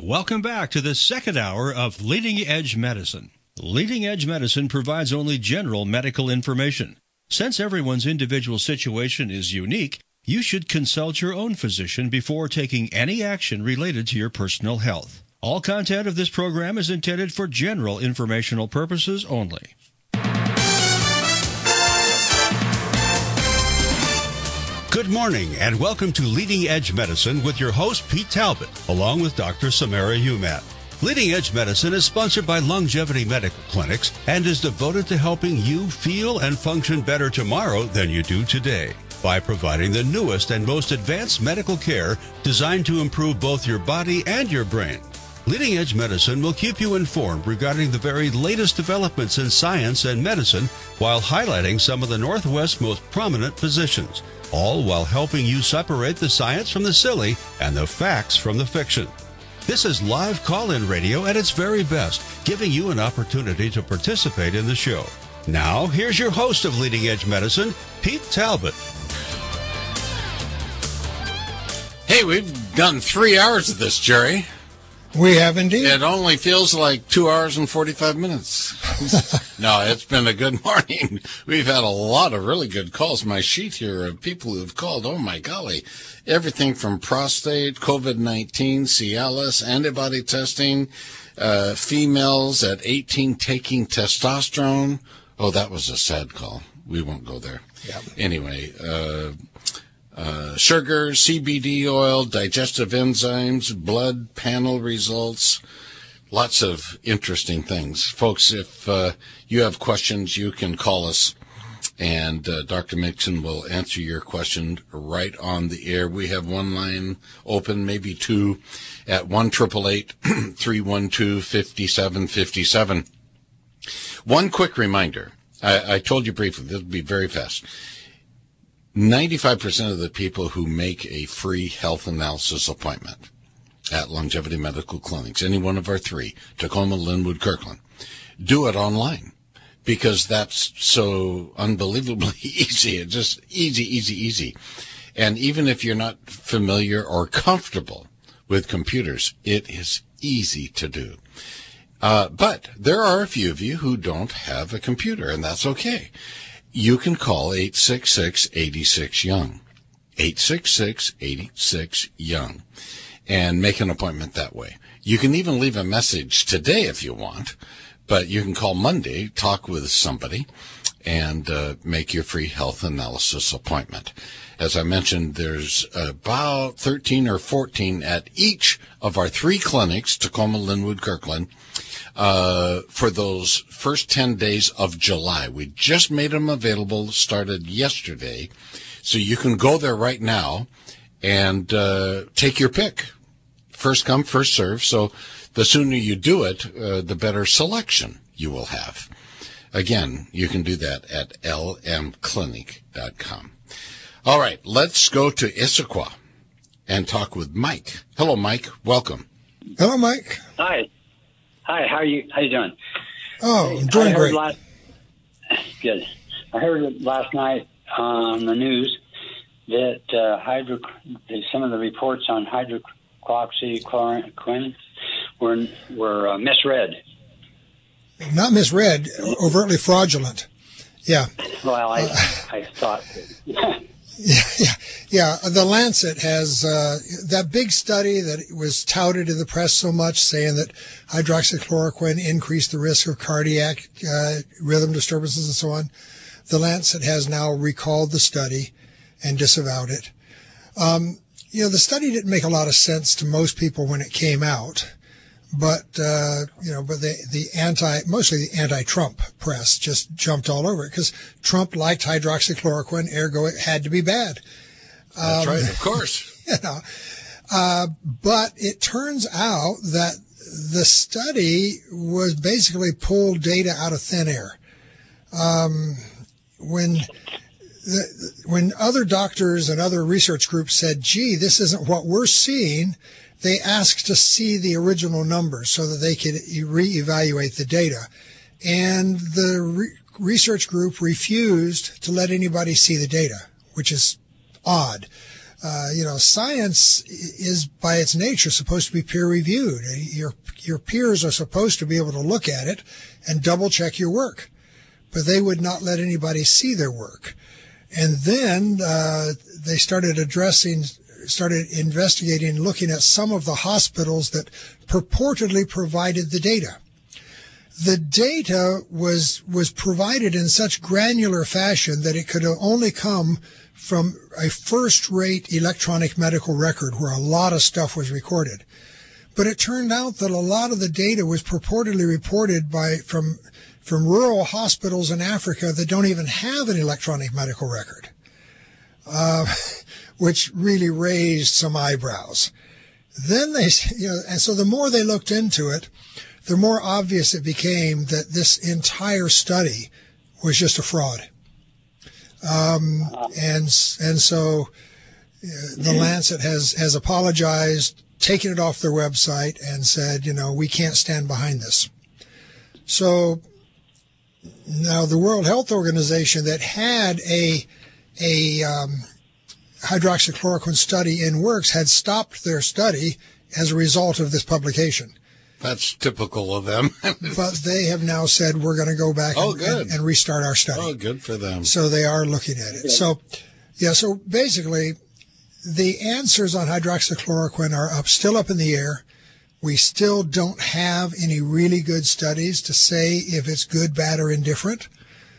welcome back to the second hour of Leading Edge Medicine. Leading Edge Medicine provides only general medical information. Since everyone's individual situation is unique, you should consult your own physician before taking any action related to your personal health. All content of this program is intended for general informational purposes only. Good morning and welcome to Leading Edge Medicine with your host Pete Talbot, along with Dr. Samara Humat. Leading Edge Medicine is sponsored by Longevity Medical Clinics and is devoted to helping you feel and function better tomorrow than you do today by providing the newest and most advanced medical care designed to improve both your body and your brain. Leading Edge Medicine will keep you informed regarding the very latest developments in science and medicine while highlighting some of the Northwest's most prominent physicians, all while helping you separate the science from the silly and the facts from the fiction. This is live call-in radio at its very best, giving you an opportunity to participate in the show. Now, here's your host of Leading Edge Medicine, Pete Talbot. Hey, we've done 3 hours of this, Jerry. We have indeed. It only feels like 2 hours and 45 minutes. No, it's been a good morning. We've had a lot of really good calls. My sheet here of people who have called, oh my golly, everything from prostate, COVID-19, Cialis, antibody testing, females at 18 taking testosterone. Oh, that was a sad call. We won't go there. Yep. Anyway, sugar, CBD oil, digestive enzymes, blood panel results, lots of interesting things. Folks, if you have questions, you can call us, and Dr. Mixon will answer your question right on the air. We have one line open, maybe two, at 1-888-312-5757. One quick reminder. I told you briefly, this will be very fast. 95% of the people who make a free health analysis appointment at Longevity Medical Clinics, any one of our three, Tacoma, Linwood, Kirkland, do it online because that's so unbelievably easy. It's just easy. And even if you're not familiar or comfortable with computers, it is easy to do. But there are a few of you who don't have a computer, and that's okay. You can call 866-86-YOUNG, 866-86-YOUNG, and make an appointment that way. You can even leave a message today if you want, but you can call Monday, talk with somebody, and make your free health analysis appointment. As I mentioned, there's about 13 or 14 at each of our three clinics, Tacoma, Linwood, Kirkland, for those first 10 days of July. We just made them available, started yesterday. So you can go there right now and take your pick. First come, first serve. So the sooner you do it, the better selection you will have. Again, you can do that at lmclinic.com. All right, let's go to Issaquah and talk with Mike. Hello, Mike. Welcome. Hello, Mike. Hi, how are you? How you doing? Oh, I'm doing great. Good. I heard last night on the news that some of the reports on hydroxychloroquine were misread. Not misread, overtly fraudulent. Yeah. Well, I thought. Yeah. The Lancet has that big study that was touted in the press so much, saying that hydroxychloroquine increased the risk of cardiac rhythm disturbances and so on. The Lancet has now recalled the study and disavowed it. The study didn't make a lot of sense to most people when it came out, but mostly the anti-Trump press just jumped all over it because Trump liked hydroxychloroquine, ergo it had to be bad. That's right, of course. But it turns out that the study was basically pulled data out of thin air. When other doctors and other research groups said, gee, this isn't what we're seeing, they asked to see the original numbers so that they could reevaluate the data. And the research group refused to let anybody see the data, which is odd. Science is by its nature supposed to be peer reviewed. Your peers are supposed to be able to look at it and double check your work, but they would not let anybody see their work. And then they started investigating, looking at some of the hospitals that purportedly provided the data. The data was provided in such granular fashion that it could only come from a first-rate electronic medical record where a lot of stuff was recorded. But it turned out that a lot of the data was purportedly reported from rural hospitals in Africa that don't even have an electronic medical record, which really raised some eyebrows. Then and so the more they looked into it, the more obvious it became that this entire study was just a fraud. And so the Lancet has apologized, taken it off their website, and said, we can't stand behind this. So now the World Health Organization that had a hydroxychloroquine study in works had stopped their study as a result of this publication. That's typical of them. But they have now said we're going to go back and restart our study. Oh, good for them. So they are looking at it. So basically the answers on hydroxychloroquine are still up in the air. We still don't have any really good studies to say if it's good, bad, or indifferent.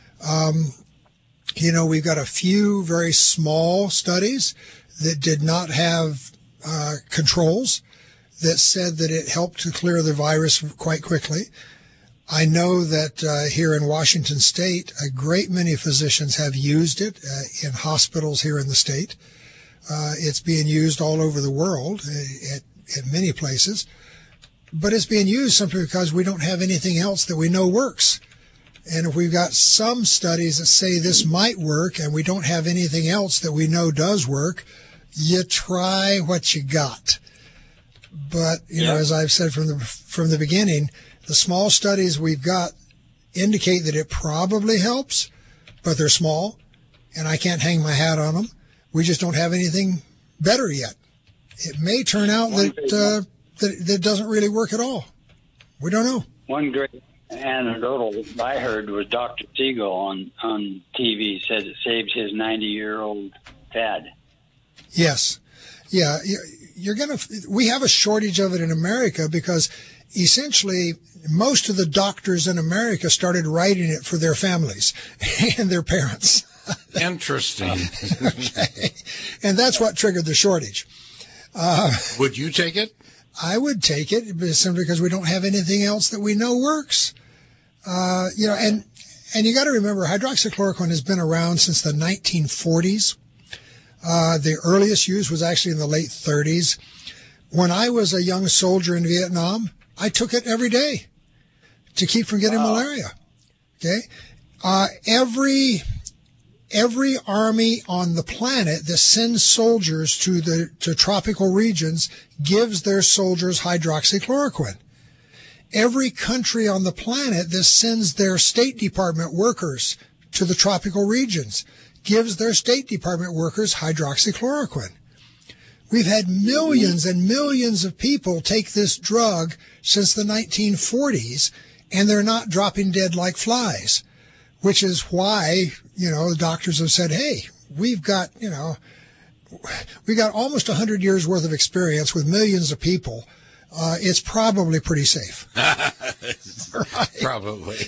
We've got a few very small studies that did not have controls that said that it helped to clear the virus quite quickly. I know that here in Washington State, a great many physicians have used it in hospitals here in the state. It's being used all over the world at many places. But it's being used simply because we don't have anything else that we know works. And if we've got some studies that say this might work and we don't have anything else that we know does work, you try what you got. But, as I've said from the beginning, the small studies we've got indicate that it probably helps, but they're small, and I can't hang my hat on them. We just don't have anything better yet. It may turn out that it doesn't really work at all. We don't know. One great anecdotal I heard was Dr. Siegel on TV said it saves his 90-year-old dad. Yes. Yeah. We have a shortage of it in America because essentially most of the doctors in America started writing it for their families and their parents. Interesting. Okay. And that's what triggered the shortage. Would you take it? I would take it simply because we don't have anything else that we know works. And you got to remember hydroxychloroquine has been around since the 1940s. The earliest use was actually in the late 30s. When I was a young soldier in Vietnam, I took it every day to keep from getting malaria. Okay. Every army on the planet that sends soldiers to tropical regions gives their soldiers hydroxychloroquine. Every country on the planet that sends their State Department workers to the tropical regions gives their State Department workers hydroxychloroquine. We've had millions and millions of people take this drug since the 1940s, and they're not dropping dead like flies, which is why, the doctors have said, hey, we've got almost 100 years worth of experience with millions of people. It's probably pretty safe. Right. Probably.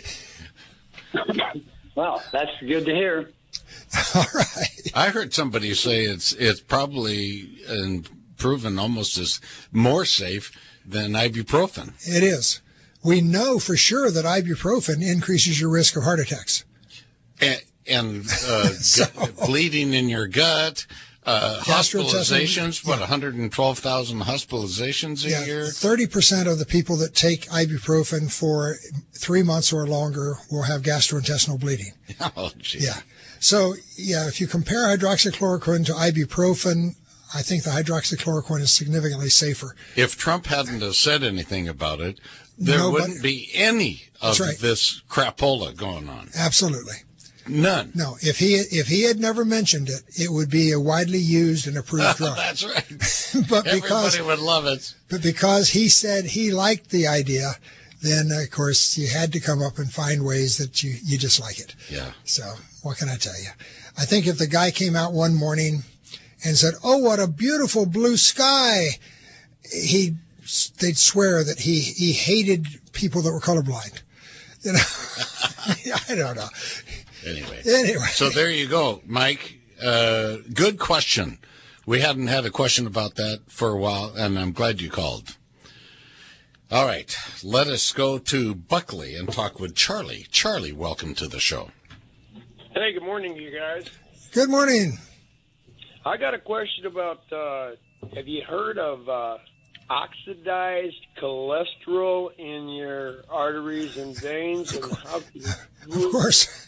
Well, that's good to hear. All right. I heard somebody say it's probably proven almost as more safe than ibuprofen. It is. We know for sure that ibuprofen increases your risk of heart attacks. And bleeding in your gut, hospitalizations, 112,000 hospitalizations a year? 30% of the people that take ibuprofen for 3 months or longer will have gastrointestinal bleeding. Oh, geez. Yeah. So, if you compare hydroxychloroquine to ibuprofen, I think the hydroxychloroquine is significantly safer. If Trump hadn't have said anything about it, there wouldn't be any of this crapola going on. Absolutely. None. No, if he had never mentioned it, it would be a widely used and approved drug. That's right. But because everybody would love it. But because he said he liked the idea, then of course you had to come up and find ways that you dislike it. Yeah. So what can I tell you? I think if the guy came out one morning and said, "Oh, what a beautiful blue sky," they'd swear that he hated people that were colorblind. You know, I don't know. Anyway. So there you go, Mike. Good question. We hadn't had a question about that for a while, and I'm glad you called. All right, let us go to Buckley and talk with Charlie. Charlie, welcome to the show. Hey, good morning, you guys. Good morning. I got a question about, have you heard of oxidized cholesterol in your arteries and veins? And how of course.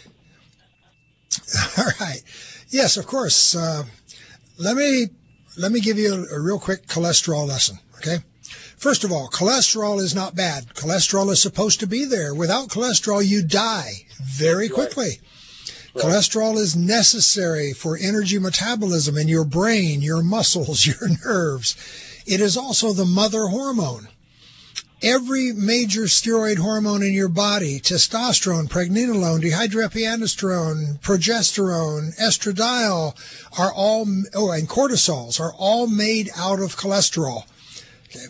All right. Yes, of course. Let me give you a real quick cholesterol lesson, okay? First of all, cholesterol is not bad. Cholesterol is supposed to be there. Without cholesterol, you die very quickly. Right. Cholesterol is necessary for energy metabolism in your brain, your muscles, your nerves. It is also the mother hormone. Every major steroid hormone in your body, testosterone, pregnenolone, dihydroepiandrosterone, progesterone, estradiol, and cortisols are all made out of cholesterol. Okay.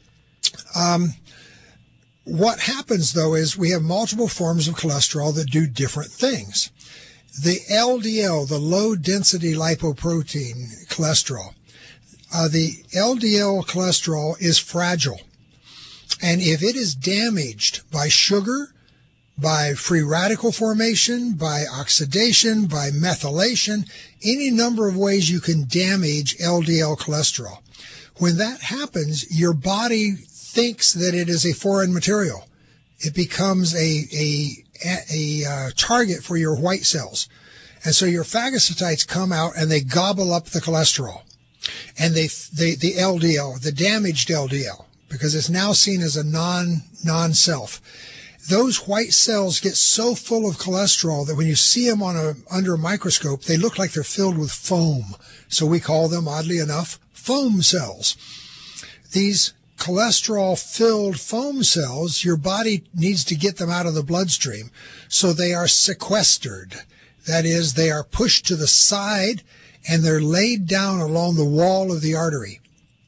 What happens, though, is we have multiple forms of cholesterol that do different things. The LDL, the low-density lipoprotein cholesterol, the LDL cholesterol is fragile. And if it is damaged by sugar, by free radical formation, by oxidation, by methylation, any number of ways you can damage LDL cholesterol. When that happens, your body thinks that it is a foreign material. It becomes a target for your white cells. And so your phagocytes come out and they gobble up the cholesterol. And the LDL, the damaged LDL, because it's now seen as a non-self. Those white cells get so full of cholesterol that when you see them under a microscope, they look like they're filled with foam. So we call them, oddly enough, foam cells. These cholesterol-filled foam cells, your body needs to get them out of the bloodstream. So they are sequestered. That is, they are pushed to the side and they're laid down along the wall of the artery.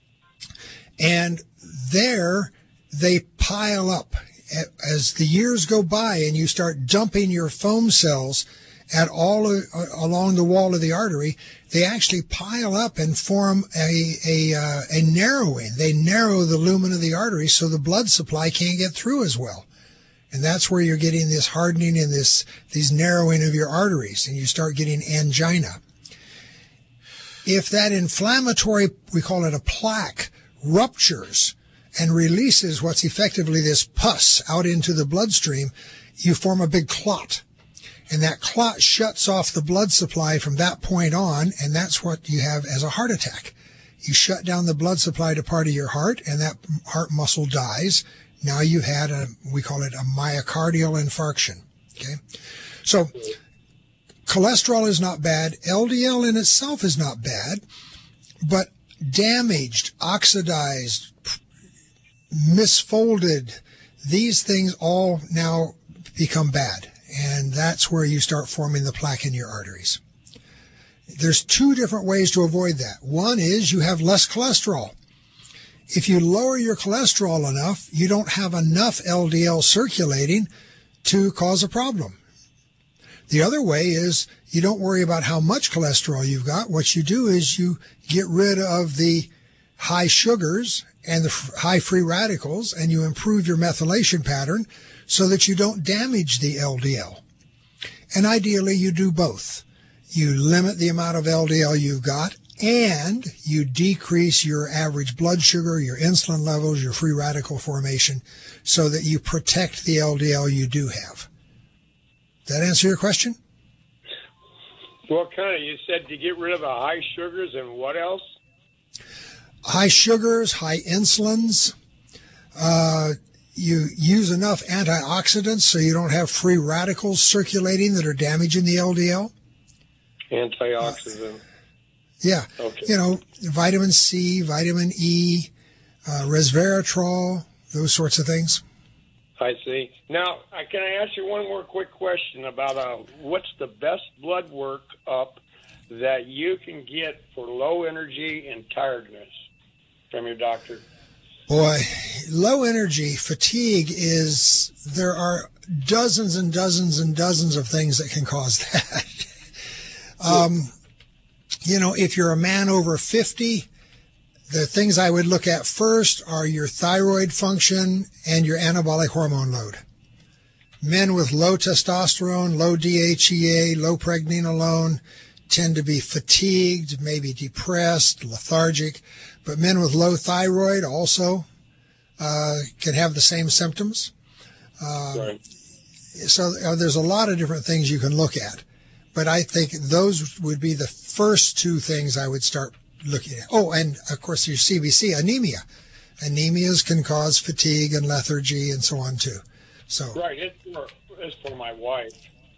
And there they pile up. As the years go by and you start dumping your foam cells along the wall of the artery, they actually pile up and form a narrowing. They narrow the lumen of the artery so the blood supply can't get through as well. And that's where you're getting this hardening and these narrowing of your arteries, and you start getting angina. If that inflammatory, we call it a plaque, ruptures and releases what's effectively this pus out into the bloodstream, you form a big clot. And that clot shuts off the blood supply from that point on, and that's what you have as a heart attack. You shut down the blood supply to part of your heart, and that heart muscle dies. Now you had we call it a myocardial infarction. Okay? So cholesterol is not bad. LDL in itself is not bad, but damaged, oxidized, misfolded, these things all now become bad. And that's where you start forming the plaque in your arteries. There's two different ways to avoid that. One is you have less cholesterol. If you lower your cholesterol enough, you don't have enough LDL circulating to cause a problem. The other way is you don't worry about how much cholesterol you've got. What you do is you get rid of the high sugars and the high free radicals, and you improve your methylation pattern so that you don't damage the LDL. And ideally, you do both. You limit the amount of LDL you've got, and you decrease your average blood sugar, your insulin levels, your free radical formation, so that you protect the LDL you do have. Does that answer your question? What kind of, you said to get rid of the high sugars and what else? High sugars, high insulins. you use enough antioxidants so you don't have free radicals circulating that are damaging the LDL. Antioxidant. Yeah. Okay. You know, vitamin C, vitamin E, resveratrol, those sorts of things. I see. Now, can I ask you one more quick question about what's the best blood work up that you can get for low energy and tiredness from your doctor? Boy, low energy fatigue there are dozens and dozens and dozens of things that can cause that. You know, if you're a man over 50, the things I would look at first are your thyroid function and your anabolic hormone load. Men with low testosterone, low DHEA, low pregnenolone tend to be fatigued, maybe depressed, lethargic. But men with low thyroid also can have the same symptoms. Right. So there's a lot of different things you can look at. But I think those would be the first two things I would start looking at. Oh, and of course your CBC, anemia. Anemias can cause fatigue and lethargy and so on too. So right, it's for my wife.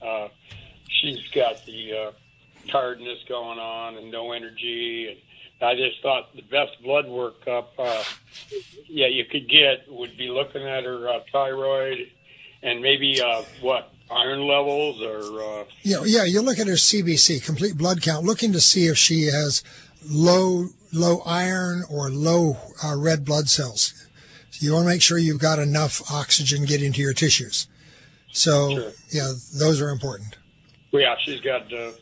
She's got the tiredness going on and no energy, and I just thought the best blood workup, you could get would be looking at her thyroid and maybe iron levels or you look at her CBC, complete blood count, looking to see if she has low iron or low red blood cells. So you want to make sure you've got enough oxygen getting to your tissues. So sure. Yeah, those are important. Well, yeah, she's got the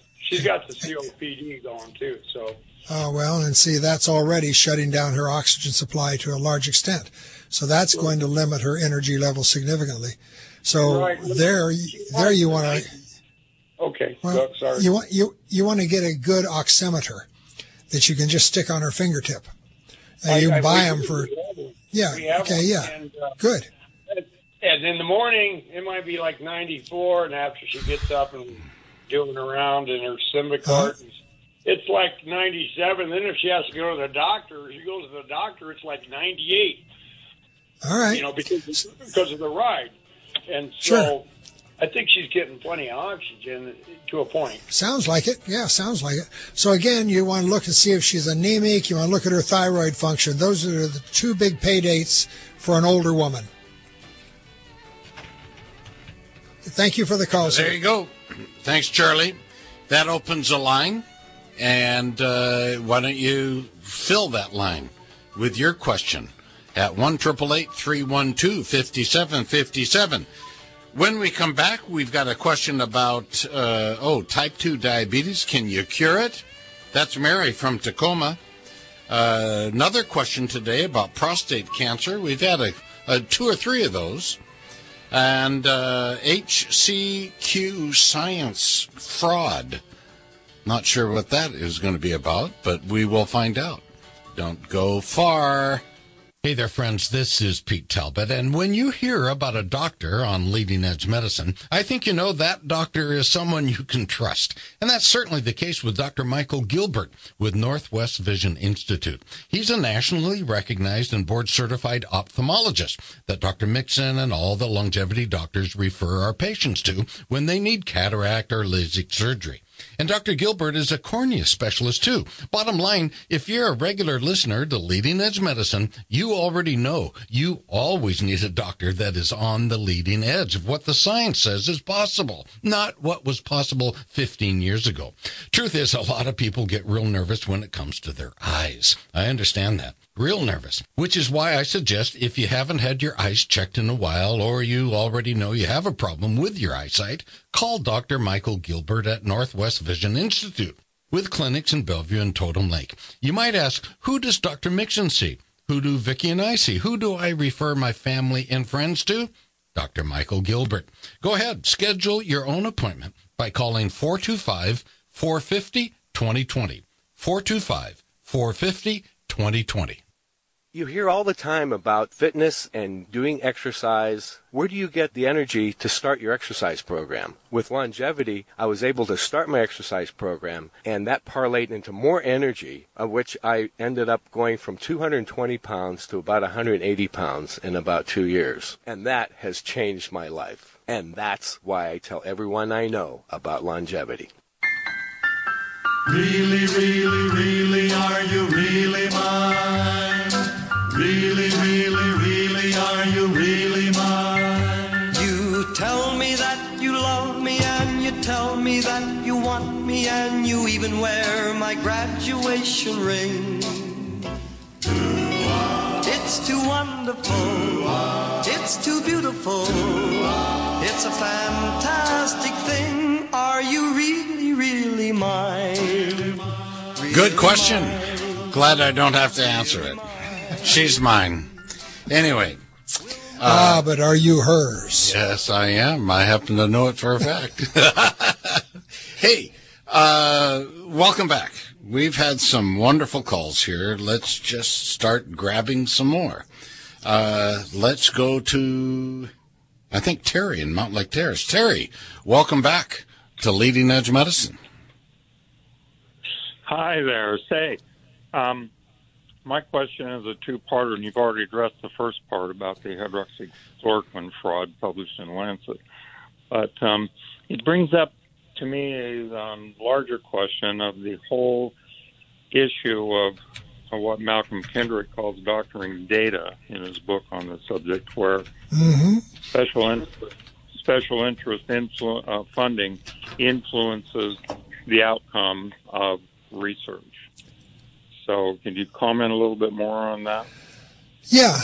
COPD going too. So and see, that's already shutting down her oxygen supply to a large extent. So that's going to limit her energy level significantly. So right. there you want to. Okay. Well, sorry. You want to get a good oximeter that you can just stick on her fingertip. You buy them for. Yeah. Okay. Yeah. And, good. And in the morning, it might be like 94, and after she gets up and doing around in her Symbicort, it's like 97. Then if she has to go to the doctor, it's like 98. All right. You know, because of the ride. And so sure. I think she's getting plenty of oxygen to a point. Sounds like it. Yeah, sounds like it. So again, you want to look and see if she's anemic. You want to look at her thyroid function. Those are the two big pay dates for an older woman. Thank you for the call, sir. There you go. Thanks, Charlie. That opens a line. And why don't you fill that line with your question at 1-888-312-5757. When we come back, we've got a question about, type 2 diabetes. Can you cure it? That's Mary from Tacoma. Another question today about prostate cancer. We've had two or three of those. And HCQ science fraud. Not sure what that is going to be about, but we will find out. Don't go far. Hey there, friends. This is Pete Talbot, and when you hear about a doctor on Leading Edge Medicine, I think you know that doctor is someone you can trust. And that's certainly the case with Dr. Michael Gilbert with Northwest Vision Institute. He's a nationally recognized and board-certified ophthalmologist that Dr. Mixon and all the longevity doctors refer our patients to when they need cataract or LASIK surgery. And Dr. Gilbert is a cornea specialist, too. Bottom line, if you're a regular listener to Leading Edge Medicine, you already know you always need a doctor that is on the leading edge of what the science says is possible, not what was possible 15 years ago. Truth is, a lot of people get real nervous when it comes to their eyes. I understand that. Real nervous, which is why I suggest if you haven't had your eyes checked in a while or you already know you have a problem with your eyesight, call Dr. Michael Gilbert at Northwest Vision Institute with clinics in Bellevue and Totem Lake. You might ask, who does Dr. Mixon see? Who do Vicki and I see? Who do I refer my family and friends to? Dr. Michael Gilbert. Go ahead, schedule your own appointment by calling 425-450-2020. 425-450-2020. You hear all the time about fitness and doing exercise. Where do you get the energy to start your exercise program? With longevity, I was able to start my exercise program, and that parlayed into more energy, of which I ended up going from 220 pounds to about 180 pounds in about 2 years. And that has changed my life. And that's why I tell everyone I know about longevity. Really, really, really, are you really mine? Really, really, really, are you really mine? You tell me that you love me, and you tell me that you want me, and you even wear my graduation ring. It's too wonderful, it's too beautiful, it's a fantastic thing. Are you really, really mine? Good question. Glad I don't have to answer it. She's mine. Anyway. But are you hers? Yes, I am. I happen to know it for a fact. Hey, welcome back. We've had some wonderful calls here. Let's just start grabbing some more. Let's go to, I think, Terry in Mountain Lake Terrace. Terry, welcome back to Leading Edge Medicine. Hi there. Say, my question is a two-parter, and you've already addressed the first part about the hydroxychloroquine fraud published in Lancet. But it brings up to me a larger question of the whole issue of what Malcolm Kendrick calls doctoring data in his book on the subject, where special interest funding influences the outcome of research. So can you comment a little bit more on that? Yeah.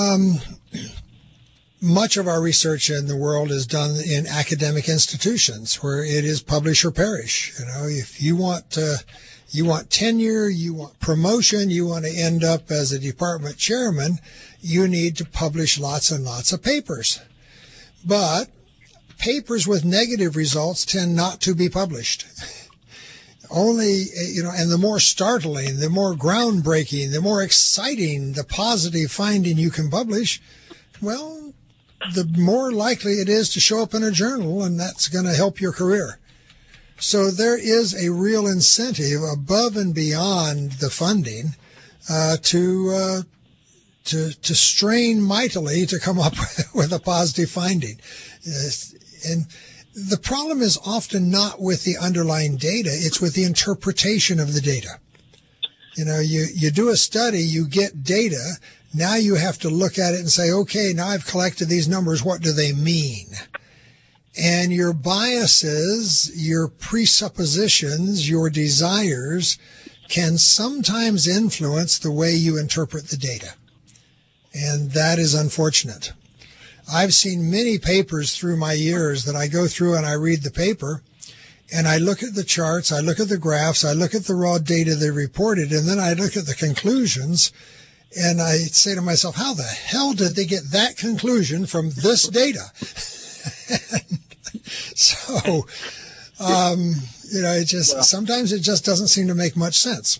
Much of our research in the world is done in academic institutions where it is publish or perish. You know, if you want tenure, you want promotion, you want to end up as a department chairman, you need to publish lots and lots of papers. But papers with negative results tend not to be published. Only, and the more startling, the more groundbreaking, the more exciting the positive finding you can publish, well, the more likely it is to show up in a journal, and that's going to help your career. So there is a real incentive above and beyond the funding to strain mightily to come up with a positive finding. And the problem is often not with the underlying data, it's with the interpretation of the data. You know, you do a study, you get data, now you have to look at it and say, okay, now I've collected these numbers, what do they mean? And your biases, your presuppositions, your desires can sometimes influence the way you interpret the data. And that is unfortunate. I've seen many papers through my years that I go through and I read the paper and I look at the charts, I look at the graphs, I look at the raw data they reported, and then I look at the conclusions and I say to myself, how the hell did they get that conclusion from this data? So, sometimes it just doesn't seem to make much sense.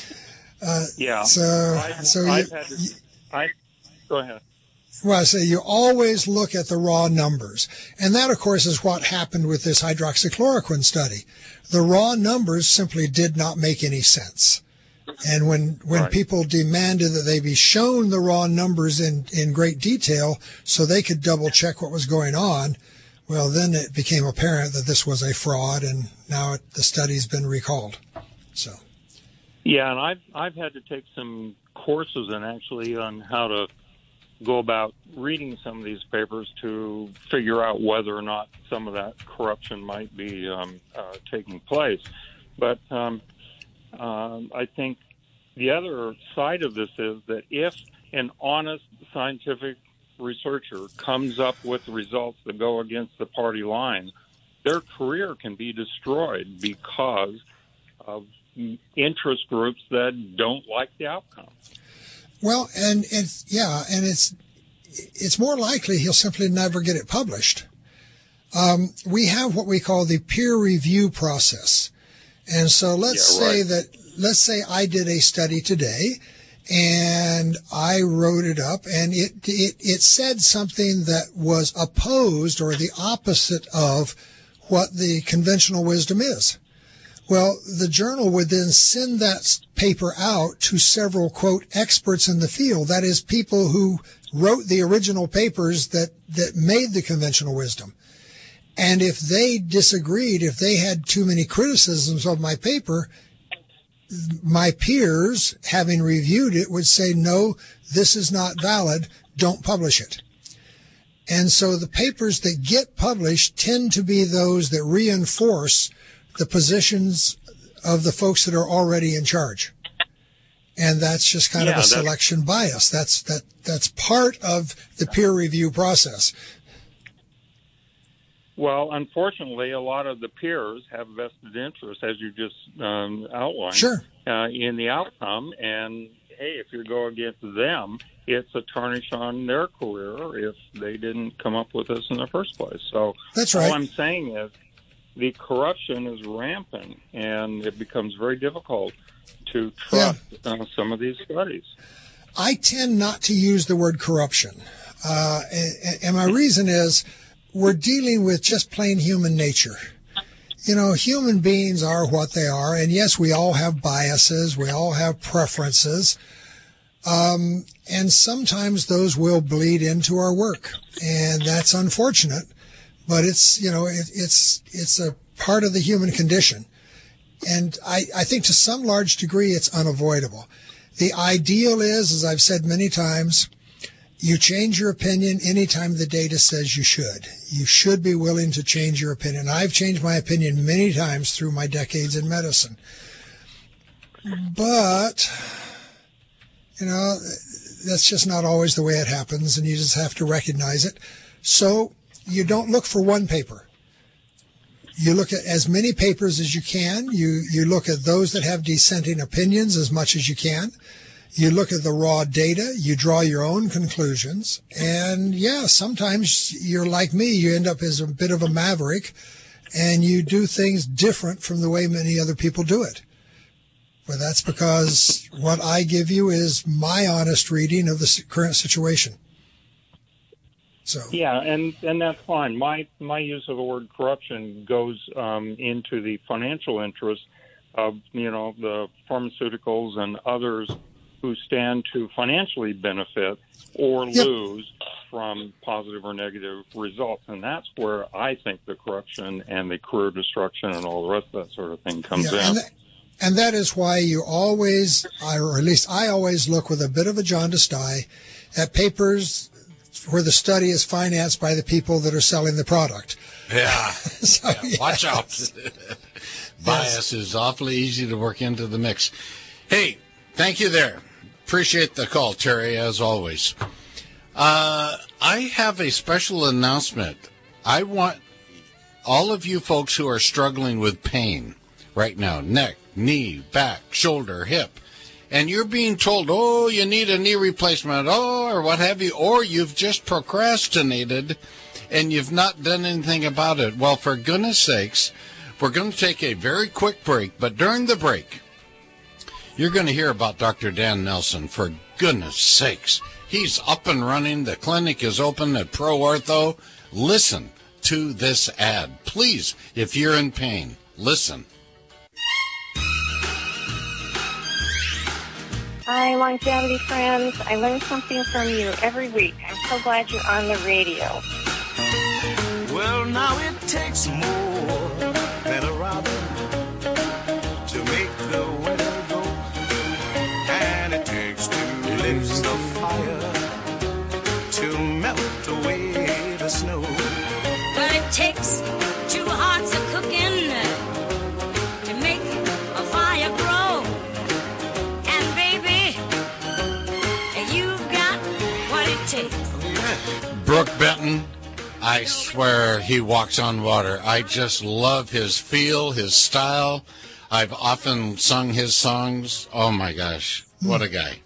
Go ahead. Well, I say you always look at the raw numbers. And that, of course, is what happened with this hydroxychloroquine study. The raw numbers simply did not make any sense. And when people demanded that they be shown the raw numbers in great detail so they could double check what was going on, well, then it became apparent that this was a fraud, and now the study's been recalled. So. Yeah, and I've had to take some courses on how to go about reading some of these papers to figure out whether or not some of that corruption might be taking place. But I think the other side of this is that if an honest scientific researcher comes up with results that go against the party line, their career can be destroyed because of interest groups that don't like the outcome. Well, and it's more likely he'll simply never get it published. We have what we call the peer review process. And so let's say I did a study today And I wrote it up, and it said something that was opposed or the opposite of what the conventional wisdom is. Well, the journal would then send that paper out to several, quote, experts in the field. That is, people who wrote the original papers that made the conventional wisdom. And if they disagreed, if they had too many criticisms of my paper, my peers, having reviewed it, would say, no, this is not valid, don't publish it. And so the papers that get published tend to be those that reinforce the positions of the folks that are already in charge. And that's just kind of a selection bias. That's part of the peer review process. Well, unfortunately, a lot of the peers have vested interest, as you just outlined, sure, in the outcome. And, hey, if you go against them, it's a tarnish on their career if they didn't come up with this in the first place. So that's right. All I'm saying is the corruption is rampant, and it becomes very difficult to trust some of these studies. I tend not to use the word corruption. And my reason is we're dealing with just plain human nature. You know, human beings are what they are. And yes, we all have biases. We all have preferences. And sometimes those will bleed into our work. And that's unfortunate. But it's, you know, it's a part of the human condition. And I think to some large degree it's unavoidable. The ideal is, as I've said many times, you change your opinion anytime the data says you should. You should be willing to change your opinion. I've changed my opinion many times through my decades in medicine. But, you know, that's just not always the way it happens, and you just have to recognize it. So you don't look for one paper. You look at as many papers as you can. You look at those that have dissenting opinions as much as you can. You look at the raw data. You draw your own conclusions. And, yeah, sometimes you're like me. You end up as a bit of a maverick, and you do things different from the way many other people do it. But that's because what I give you is my honest reading of the current situation. So. Yeah, and that's fine. My use of the word corruption goes into the financial interest of, you know, the pharmaceuticals and others who stand to financially benefit or lose from positive or negative results. And that's where I think the corruption and the career destruction and all the rest of that sort of thing comes in. And that is why you always, or at least I always look with a bit of a jaundiced eye at papers where the study is financed by the people that are selling the product. Yeah. So, Watch out. Bias is awfully easy to work into the mix. Hey, thank you there. Appreciate the call, Terry, as always. I have a special announcement. I want all of you folks who are struggling with pain right now, neck, knee, back, shoulder, hip, and you're being told, oh, you need a knee replacement, or what have you, or you've just procrastinated and you've not done anything about it. Well, for goodness sakes, we're going to take a very quick break, but during the break, you're going to hear about Dr. Dan Nelson. For goodness sakes, he's up and running. The clinic is open at Pro Ortho. Listen to this ad. Please, if you're in pain, listen. Hi, longevity friends. I learn something from you every week. I'm so glad you're on the radio. Well, now it takes more than a robin to make the weather go, and it takes two lips of fire to melt away the snow. Well, it takes two hearts of cooking to make a fire grow. And baby, you've got what it takes. Brooke Benton, I swear he walks on water. I just love his feel, his style. I've often sung his songs. Oh, my gosh. What a guy.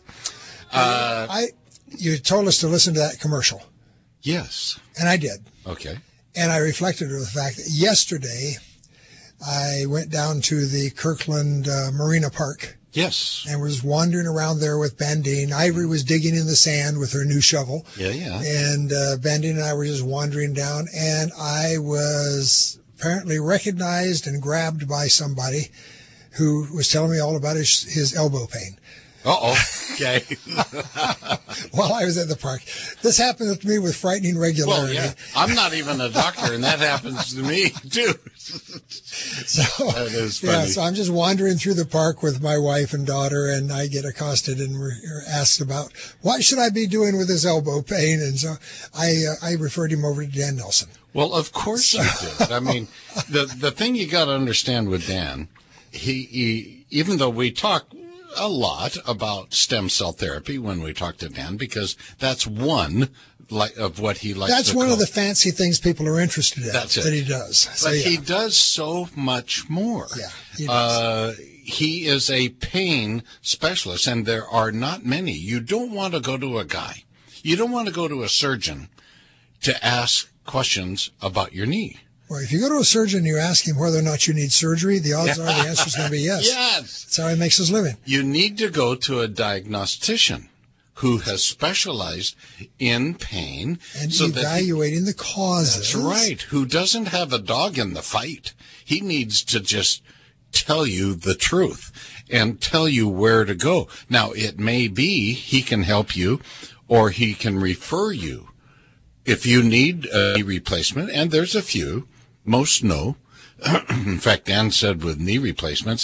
You told us to listen to that commercial. Yes. And I did. Okay. And I reflected on the fact that yesterday I went down to the Kirkland Marina Park Yes. And was wandering around there with Bandine. Ivory was digging in the sand with her new shovel. Yeah. And Bandine and I were just wandering down, and I was apparently recognized and grabbed by somebody who was telling me all about his elbow pain. Uh-oh. Okay. While I was at the park. This happened to me with frightening regularity. Well, yeah. I'm not even a doctor, and that happens to me, too. So, that is funny. Yeah, so I'm just wandering through the park with my wife and daughter, and I get accosted and we're asked about what should I be doing with this elbow pain. And so I referred him over to Dan Nelson. Well, of course you did. I mean, the thing you got to understand with Dan, he even though we talk a lot about stem cell therapy when we talk to Dan, because that's one of what he likes. That's one of the fancy things people are interested in. That's it. That he does. So, but he does so much more. Yeah, he does. He is a pain specialist, and there are not many. You don't want to go to a guy. You don't want to go to a surgeon to ask questions about your knee. Well, if you go to a surgeon and you ask him whether or not you need surgery, the odds are the answer is going to be yes. Yes. That's how he makes his living. You need to go to a diagnostician who has specialized in pain. And evaluating the causes. That's right. Who doesn't have a dog in the fight. He needs to just tell you the truth and tell you where to go. Now, it may be he can help you or he can refer you. If you need a knee replacement, and there's a few, most no. In fact, Dan said with knee replacements,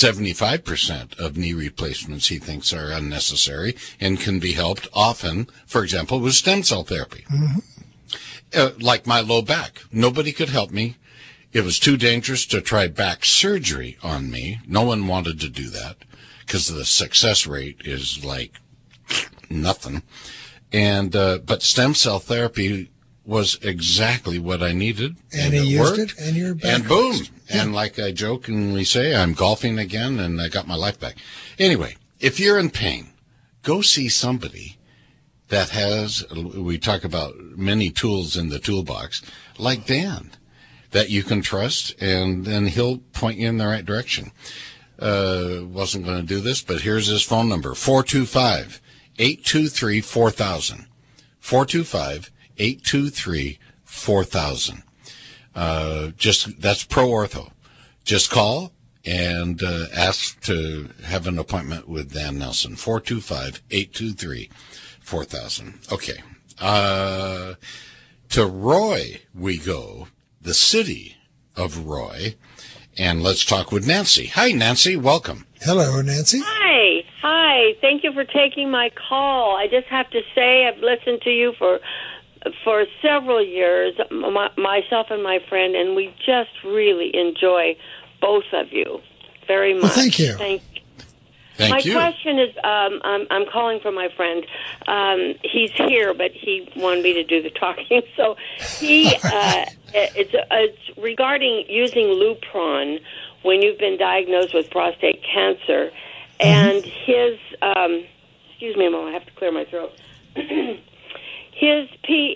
75% of knee replacements he thinks are unnecessary and can be helped often, for example, with stem cell therapy. Mm-hmm. Like my low back. Nobody could help me. It was too dangerous to try back surgery on me. No one wanted to do that because the success rate is like nothing. And but stem cell therapy was exactly what I needed. And he used it, and you're back. And boom. Yeah. And like I jokingly say, I'm golfing again, and I got my life back. Anyway, if you're in pain, go see somebody that has, we talk about many tools in the toolbox, like Dan, that you can trust, and then he'll point you in the right direction. Wasn't going to do this, but here's his phone number, 425-823-4000. 425-823-4000. That's Pro Ortho. Just call and ask to have an appointment with Dan Nelson. 425-823-4000. Okay. To Roy we go, the city of Roy, and let's talk with Nancy. Hi, Nancy. Welcome. Hello, Nancy. Hi. Thank you for taking my call. I just have to say I've listened to you for several years, myself and my friend, and we just really enjoy both of you very much. Well, thank you. Thank my you. question is, I'm calling for my friend. He's here, but he wanted me to do the talking. So it's regarding using Lupron when you've been diagnosed with prostate cancer. And his, excuse me a moment, I have to clear my throat. His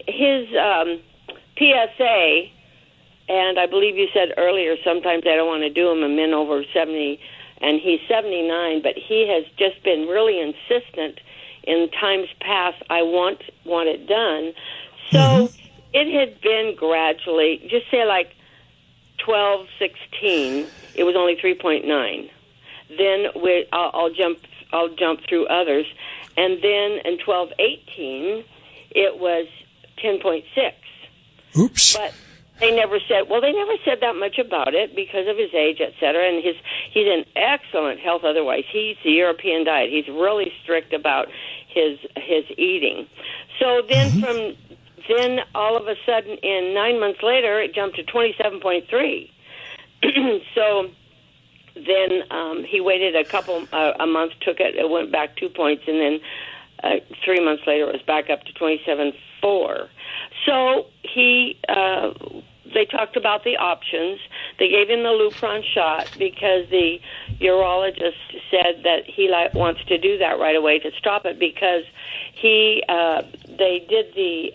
PSA, and I believe you said earlier, sometimes I don't want to do them, I'm in over 70, and he's 79, but he has just been really insistent in times past, I want it done. So it had been gradually, just say like 12, 16, it was only 3.9. Then I'll jump through others, and then in 12, 18, it was 10.6. Oops. But they never said that much about it because of his age, et cetera, and he's in excellent health otherwise. He eats the European diet. He's really strict about his eating. So then then all of a sudden, 9 months later, it jumped to 27.3. So then he waited a month, took it went back 2 points, and then 3 months later it was back up to 27.4. So they talked about the options. They gave him the Lupron shot because the urologist said that he wants to do that right away to stop it because they did the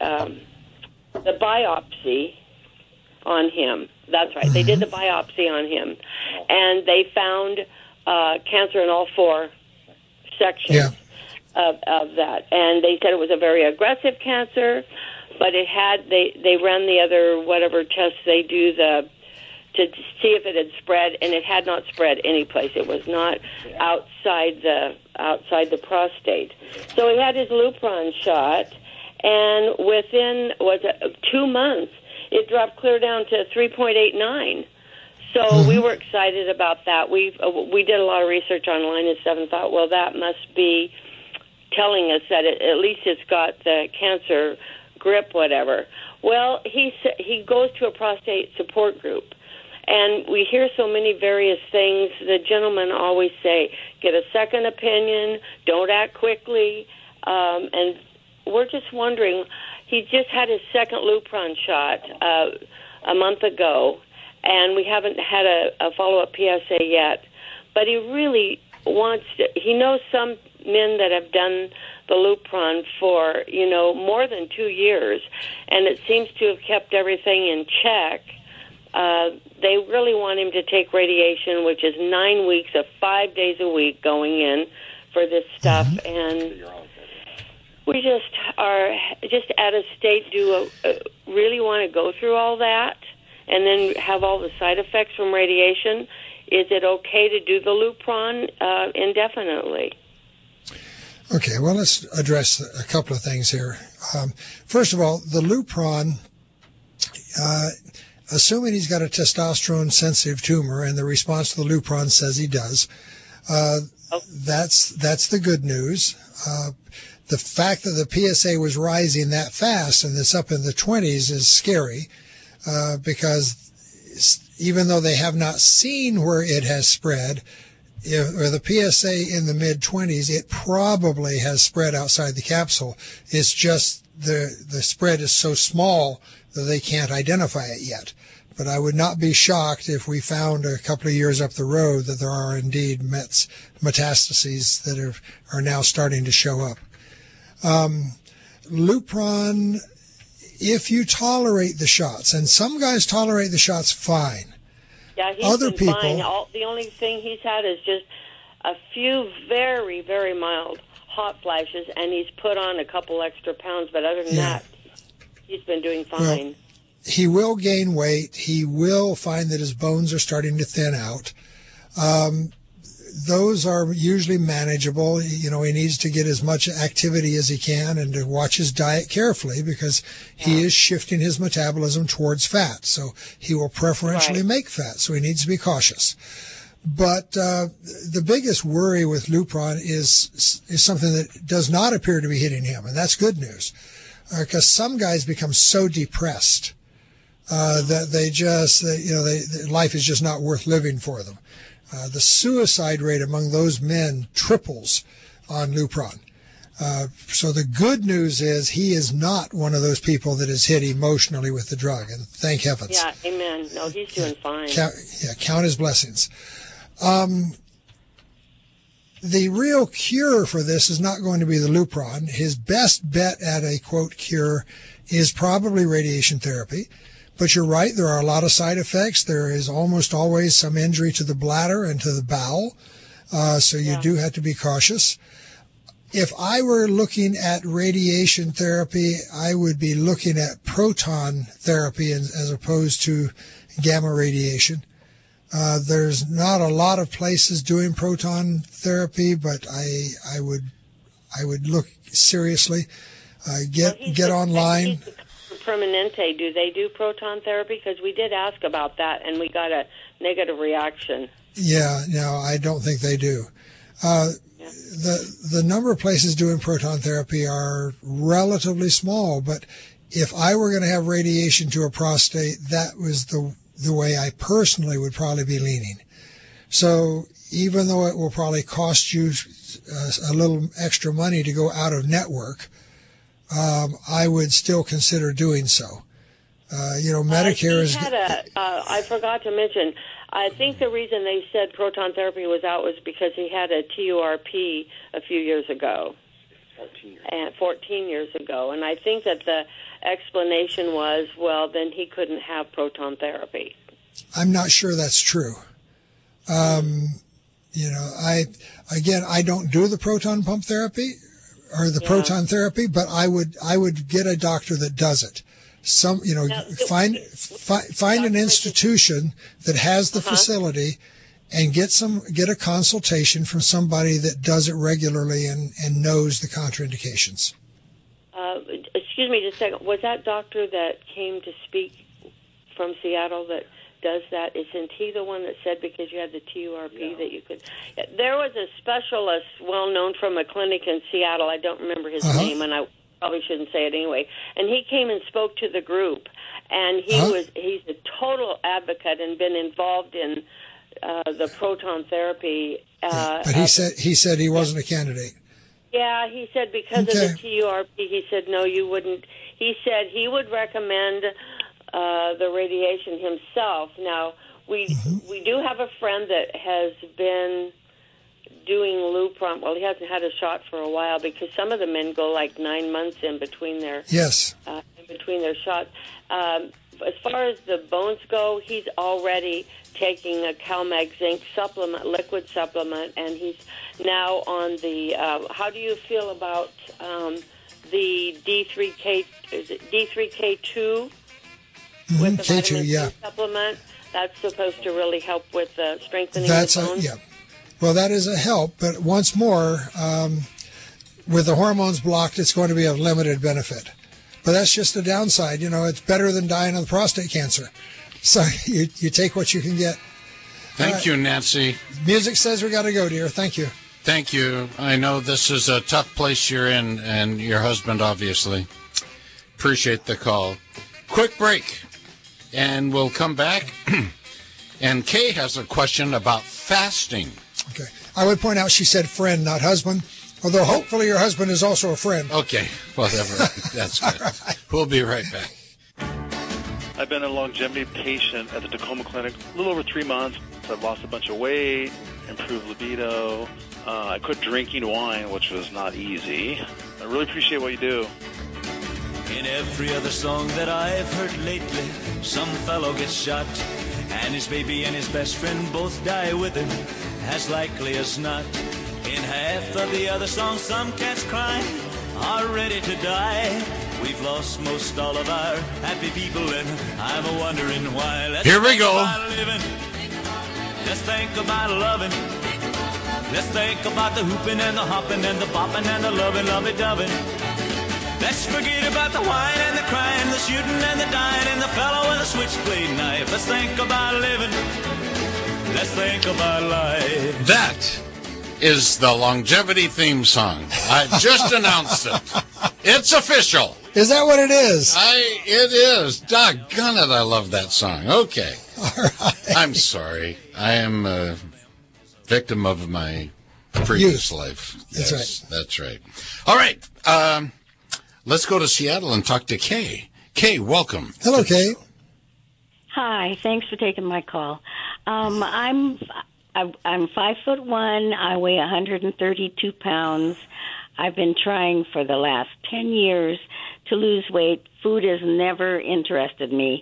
biopsy on him. That's right. They did the biopsy on him, and they found cancer in all 4 sections of that. And they said it was a very aggressive cancer, but it had, they ran the other whatever tests they do to see if it had spread, and it had not spread anyplace. It was not outside the prostate. So he had his Lupron shot, and within 2 months, it dropped clear down to 3.89. So we were excited about that. We did a lot of research online and stuff, and thought, well, that must be telling us that at least it's got the cancer grip, whatever. Well, he goes to a prostate support group. And we hear so many various things. The gentlemen always say, get a second opinion, don't act quickly. And we're just wondering, he just had his second Lupron shot a month ago, and we haven't had a follow-up PSA yet. But he really wants to, he knows some men that have done the Lupron for, more than 2 years, and it seems to have kept everything in check. They really want him to take radiation, which is 9 weeks of 5 days a week going in for this stuff. And we just are just at a state, really want to go through all that and then have all the side effects from radiation? Is it okay to do the Lupron indefinitely? Okay, well, let's address a couple of things here. First of all, the Lupron, assuming he's got a testosterone-sensitive tumor, and the response to the Lupron says he does, that's the good news. The fact that the PSA was rising that fast and it's up in the 20s is scary, because even though they have not seen where it has spread, or the PSA in the mid-20s, it probably has spread outside the capsule. It's just the spread is so small that they can't identify it yet. But I would not be shocked if we found a couple of years up the road that there are indeed metastases that are now starting to show up. Lupron, if you tolerate the shots, and some guys tolerate the shots fine. Yeah, he's Other been people, fine. The only thing he's had is just a few very, very mild hot flashes, and he's put on a couple extra pounds. But other than that, he's been doing fine. Well, he will gain weight. He will find that his bones are starting to thin out. Those are usually manageable. He needs to get as much activity as he can and to watch his diet carefully, because he is shifting his metabolism towards fat. So he will preferentially make fat. So he needs to be cautious. But the biggest worry with Lupron is something that does not appear to be hitting him, and that's good news, because some guys become so depressed that they just, life is just not worth living for them. The suicide rate among those men triples on Lupron. So the good news is he is not one of those people that is hit emotionally with the drug, and thank heavens. Yeah, amen. No, he's doing fine. Count his blessings. The real cure for this is not going to be the Lupron. His best bet at a, quote, cure is probably radiation therapy. But you're right, there are a lot of side effects. There is almost always some injury to the bladder and to the bowel. So you do have to be cautious. If I were looking at radiation therapy, I would be looking at proton therapy as opposed to gamma radiation. There's not a lot of places doing proton therapy, but I would look seriously. Get online. Permanente, do they do proton therapy? Because we did ask about that, and we got a negative reaction. Yeah, no, I don't think they do. The number of places doing proton therapy are relatively small, but if I were going to have radiation to a prostate, that was the way I personally would probably be leaning. So even though it will probably cost you a little extra money to go out of network, I would still consider doing so. Medicare is... I forgot to mention, I think the reason they said proton therapy was out was because he had a TURP a few years ago. 14 years ago. And I think that the explanation was, well, then he couldn't have proton therapy. I'm not sure that's true. I don't do the proton pump therapy or the proton therapy, but I would get a doctor that does it. Find an institution that has the facility and get a consultation from somebody that does it regularly and knows the contraindications. Excuse me just a second. Was that doctor that came to speak from Seattle that does that? Isn't he the one that said because you had the TURP that you could? There was a specialist well known from a clinic in Seattle. I don't remember his name, and I probably shouldn't say it anyway. And he came and spoke to the group, and he's a total advocate and been involved in the proton therapy. But he said he wasn't a candidate. Yeah, he said because of the TURP, he said no, you wouldn't. He said he would recommend the radiation himself. Now, we do have a friend that has been doing Lupron. Well, he hasn't had a shot for a while because some of the men go like 9 months in between their shots. As far as the bones go, he's already taking a CalMag zinc supplement, liquid supplement, and he's now on the. How do you feel about the D3K? Is it D3K2? With the K2, vitamin C supplement, that's supposed to really help with strengthening the bones. Well, that is a help, but once more, with the hormones blocked, it's going to be of limited benefit. But that's just a downside. It's better than dying of prostate cancer. So you take what you can get. Thank you, Nancy. Music says we got to go, dear. Thank you. Thank you. I know this is a tough place you're in, and your husband, obviously. Appreciate the call. Quick break, and we'll come back. And Kay has a question about fasting. Okay. I would point out she said friend, not husband, although hopefully your husband is also a friend. Okay, whatever. That's good. Right. We'll be right back. I've been a longevity patient at the Tacoma Clinic a little over 3 months. I've lost a bunch of weight, improved libido. I quit drinking wine, which was not easy. I really appreciate what you do. In every other song that I've heard lately, some fellow gets shot, and his baby and his best friend both die with him, as likely as not. In half of the other songs, some cats crying are ready to die. We've lost most all of our happy people, and I'm a-wondering why. Here we go. Let's think about loving. Let's think about the hooping and the hopping and the bopping and the loving, lovey-dovey. Let's forget about the wine and the crying, the shooting and the dying, and the fellow with a switchblade knife. Let's think about living. Let's think about life. That is the longevity theme song. I just announced it. It's official. Is that what it is? It is. Doggone it, I love that song. Okay. All right. I'm sorry. I am a victim of my previous life. Yes, that's right. All right. Let's go to Seattle and talk to Kay. Kay, welcome. Hello, Kay. Hi. Thanks for taking my call. I'm 5'1". I weigh 132 pounds. I've been trying for the last 10 years to lose weight. Food has never interested me.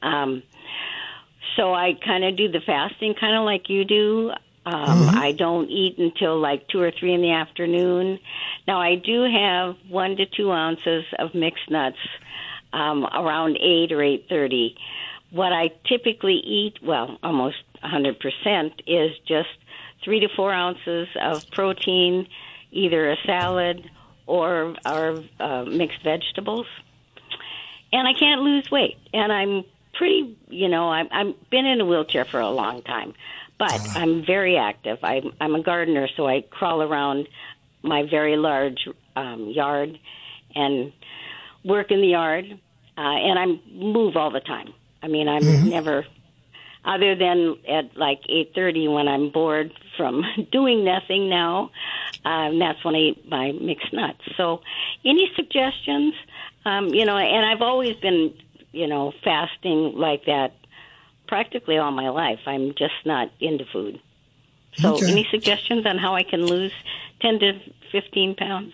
So I kind of do the fasting kind of like you do. I don't eat until like 2 or 3 in the afternoon. Now, I do have 1 to 2 ounces of mixed nuts around 8 or 8:30. What I typically eat, well, almost 100%, is just 3 to 4 ounces of protein, either a salad or mixed vegetables. And I can't lose weight. And I'm pretty, I've been in a wheelchair for a long time. But I'm very active. I'm a gardener, so I crawl around my very large yard and work in the yard. And I move all the time. I mean, I'm never, other than at like 8:30 when I'm bored from doing nothing now, that's when I eat my mixed nuts. So any suggestions? And I've always been, fasting like that practically all my life. I'm just not into food. So any suggestions on how I can lose 10 to 15 pounds?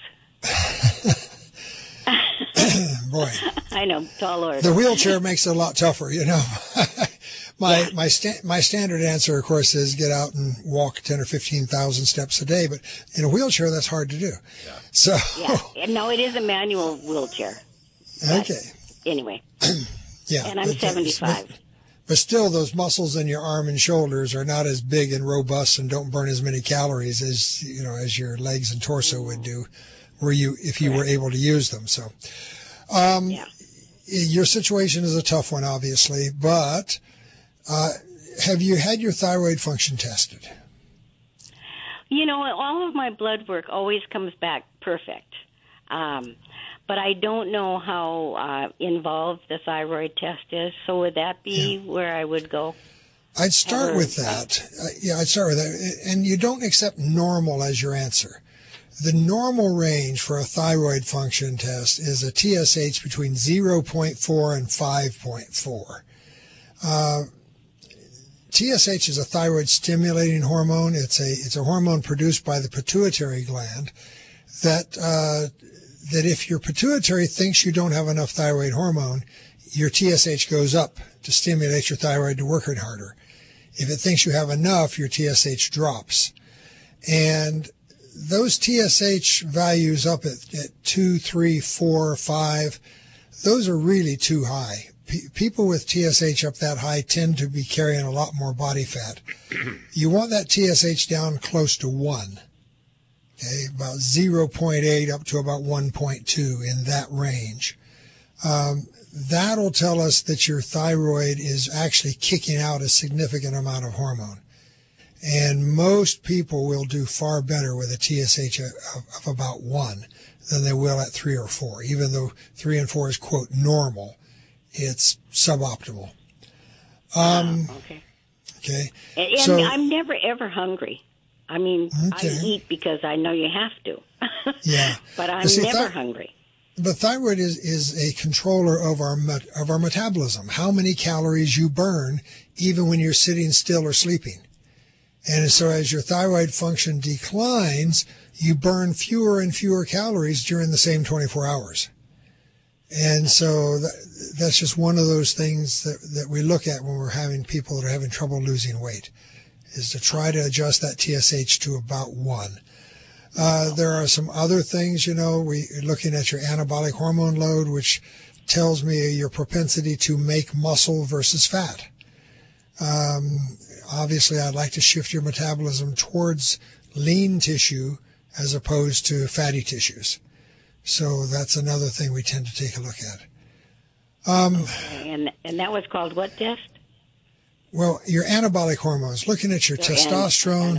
Boy. I know, tall order. The wheelchair makes it a lot tougher, My standard answer, of course, is get out and walk 10 or 15,000 steps a day. But in a wheelchair, that's hard to do. Yeah. So yeah, no, it is a manual wheelchair. Okay. Anyway. Yeah. And I'm 75. But still, those muscles in your arm and shoulders are not as big and robust and don't burn as many calories as your legs and torso would do, if you were able to use them. So, your situation is a tough one, obviously. But have you had your thyroid function tested? All of my blood work always comes back perfect. But I don't know how involved the thyroid test is. So would that be where I would go? I'd start with that. I'd start with that. And you don't accept normal as your answer. The normal range for a thyroid function test is a TSH between 0.4 and 5.4. TSH is a thyroid stimulating hormone. It's a hormone produced by the pituitary gland that if your pituitary thinks you don't have enough thyroid hormone, your TSH goes up to stimulate your thyroid to work it harder. If it thinks you have enough, your TSH drops. And those TSH values up at 2, 3, 4, 5, those are really too high. People with TSH up that high tend to be carrying a lot more body fat. You want that TSH down close to 1. Okay, about 0.8 up to about 1.2 in that range. That'll tell us that your thyroid is actually kicking out a significant amount of hormone. And most people will do far better with a TSH of about 1 than they will at 3 or 4. Even though 3 and 4 is, quote, normal, it's suboptimal. Okay. And so, I'm never, ever hungry. I mean, I eat because I know you have to. Yeah. But I'm never hungry. But thyroid is a controller of our metabolism, how many calories you burn even when you're sitting still or sleeping. And so as your thyroid function declines, you burn fewer and fewer calories during the same 24 hours. And so that's just one of those things that we look at when we're having people that are having trouble losing weight, is to try to adjust that TSH to about 1. There are some other things, we're looking at your anabolic hormone load, which tells me your propensity to make muscle versus fat. Obviously, I'd like to shift your metabolism towards lean tissue as opposed to fatty tissues. So that's another thing we tend to take a look at. And that was called what test? Well, your anabolic hormones, looking at your testosterone,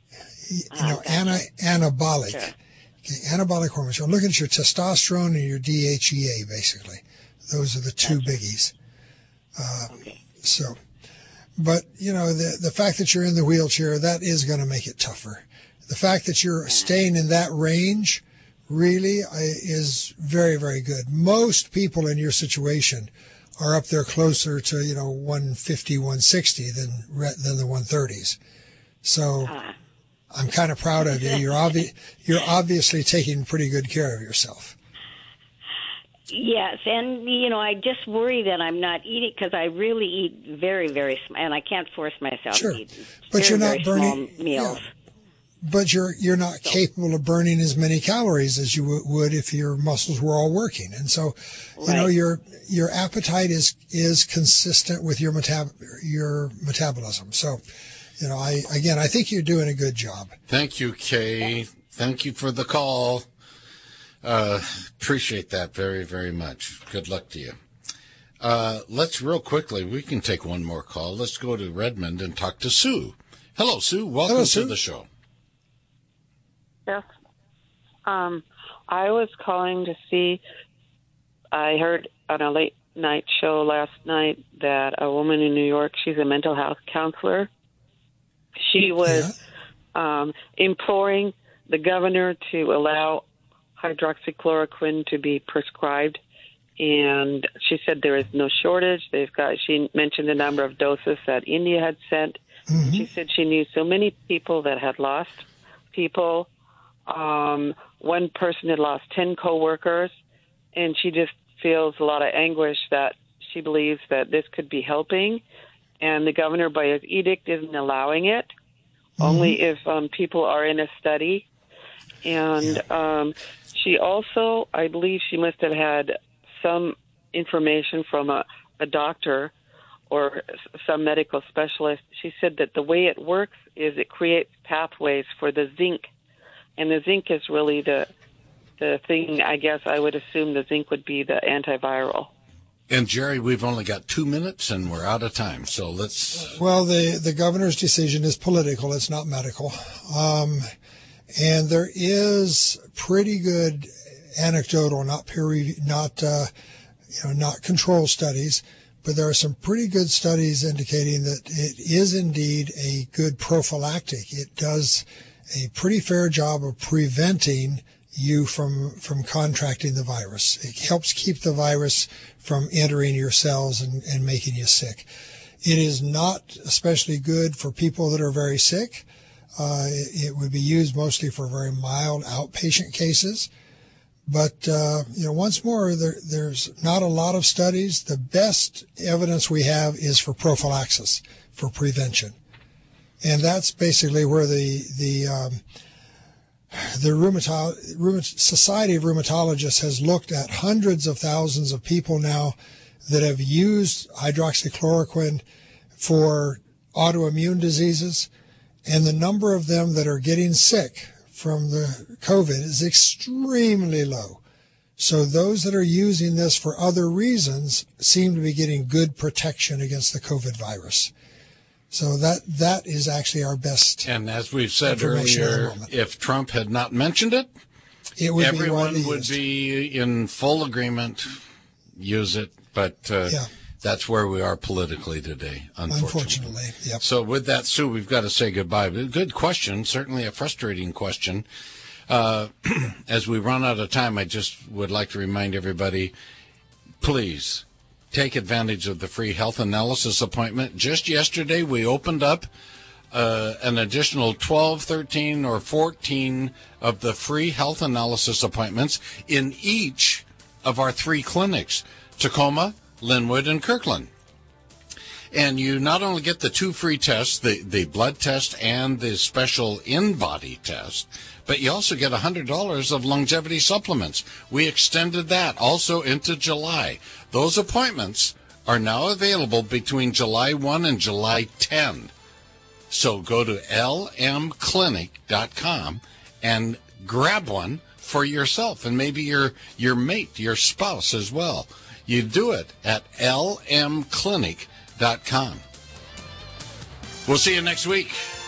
anabolic. Sure. Okay, anabolic hormones. You're looking at your testosterone and your DHEA, basically. Those are the two biggies. So, but, the fact that you're in the wheelchair, that is going to make it tougher. The fact that you're staying in that range really is very, very good. Most people in your situation are up there closer to, 150, 160 than the 130s. So I'm kind of proud of you. You're obviously taking pretty good care of yourself. Yes, and, I just worry that I'm not eating, because I really eat very, very small, and I can't force myself to eat but you're not very burning small meals. Yeah. But you're not capable of burning as many calories as you would if your muscles were all working. And so, your appetite is consistent with your metabolism. So, I think you're doing a good job. Thank you, Kay. Thank you for the call. Appreciate that very, very much. Good luck to you. Let's real quickly, we can take one more call. Let's go to Redmond and talk to Sue. Hello, Sue. Welcome to the show. Yes. I was calling to see, I heard on a late night show last night that a woman in New York, she's a mental health counselor. She was imploring the governor to allow hydroxychloroquine to be prescribed. And she said there is no shortage. She mentioned the number of doses that India had sent. Mm-hmm. She said she knew so many people that had lost people. One person had lost 10 coworkers, and she just feels a lot of anguish that she believes that this could be helping. and the governor, by his edict, isn't allowing it. Only if people are in a study. And she also, I believe she must have had some information from a doctor or some medical specialist. She said that the way it works is it creates pathways for the zinc. And the zinc is really the thing, I guess I would assume the zinc would be the antiviral. And, Jerry, we've only got 2 minutes, and we're out of time, so let's... Well, the governor's decision is political. It's not medical. And there is pretty good anecdotal, not peer-reviewed, not control studies, but there are some pretty good studies indicating that it is indeed a good prophylactic. It does a pretty fair job of preventing you from contracting the virus. It helps keep the virus from entering your cells and making you sick. It is not especially good for people that are very sick. It would be used mostly for very mild outpatient cases. But, once more, there's not a lot of studies. The best evidence we have is for prophylaxis, for prevention. And that's basically where the Society of Rheumatologists has looked at hundreds of thousands of people now that have used hydroxychloroquine for autoimmune diseases, and the number of them that are getting sick from the COVID is extremely low. So those that are using this for other reasons seem to be getting good protection against the COVID virus. So that is actually our best. And as we've said earlier, if Trump had not mentioned it, everyone would be in full agreement, use it. But that's where we are politically today, unfortunately. Yep. So with that, Sue, we've got to say goodbye. Good question, certainly a frustrating question. As we run out of time, I just would like to remind everybody, please take advantage of the free health analysis appointment. Just yesterday, we opened up an additional 12, 13, or 14 of the free health analysis appointments in each of our 3 clinics, Tacoma, Linwood, and Kirkland. And you not only get the 2 free tests, the blood test and the special in-body test, but you also get $100 of longevity supplements. We extended that also into July. Those appointments are now available between July 1 and July 10. So go to lmclinic.com and grab one for yourself and maybe your mate, your spouse as well. You do it at lmclinic.com. We'll see you next week.